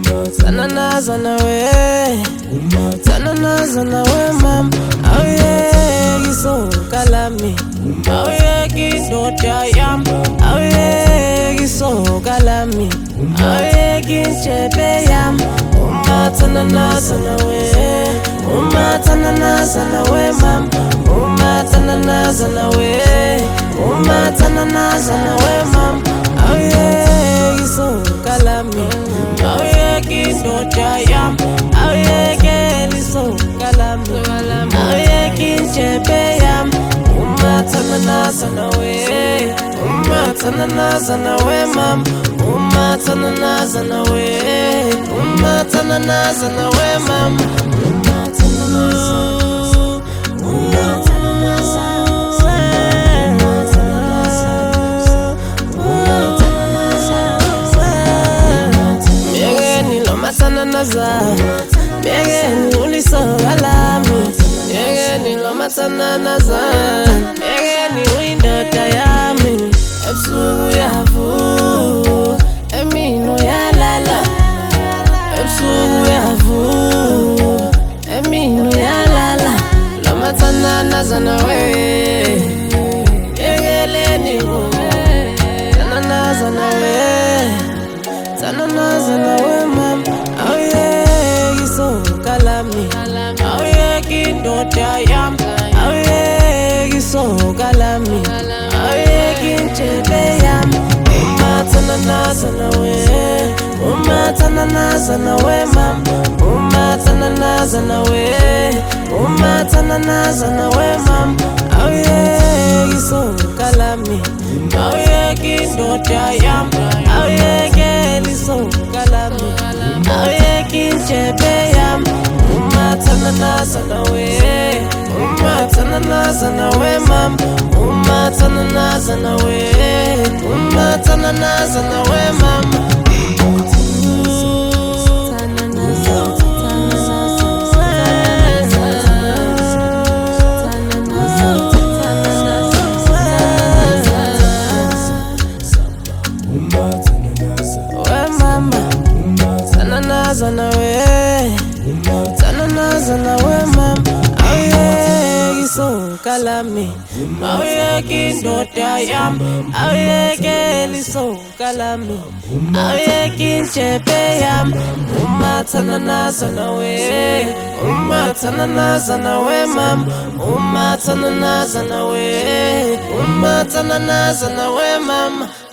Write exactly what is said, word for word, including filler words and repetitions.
Tanana zana we, tanana zana we mam. Oh yeah, giso kalami. Oh yeah, giso jayam. Oh yeah, giso kalami. Oh yeah, ginchebe yam. Uma tanana zana we, uma tanana zana we mam. Uma tanana zana we, uma tanana zana we mam. Oh yeah, giso kalami. Oh yeah, giso jayam. Oh yeah, giso kalami. Oh yeah, ginchebe yam. Uma tanana zana we, uma tanana zana we mam. Uma tanana zana we, uma tanana zana we mam. Uma tanana zana, uma tanana zana. Naza, Megeni uliso alami, Megeni lomatana naza, Megeni window tayami, Epsu yavu, Emino yalala, Epsu yavu, Emino yalala, lomatana naza na we, Megeni wo, Tana naza na we, Tana naza na we mam. Kalami, oh yeah, gindo jayam, oh yeah, giso kalami, oh yeah, ginchebe yam. Uma tanana zana we, uma tanana zana we mam, uma tanana zana we, uma tanana zana we mam. Oh yeah, giso kalami, oh yeah, gindo jayam, oh yeah, giso kalami, oh yeah, ginchebe yam. Tanana zana we, uma tanana zana we mam. Uma tanana zana we, uma tanana zana we mam. Tanana we, tanana zana we mam. Oh yeah, giso kalami. Oh yeah, gindo jayam. Oh yeah, giso kalami. Oh yeah, ginchebe yam. Uma tanana zana we, uma tanana zana we mam. Uma tanana zana we, uma tanana zana we mam.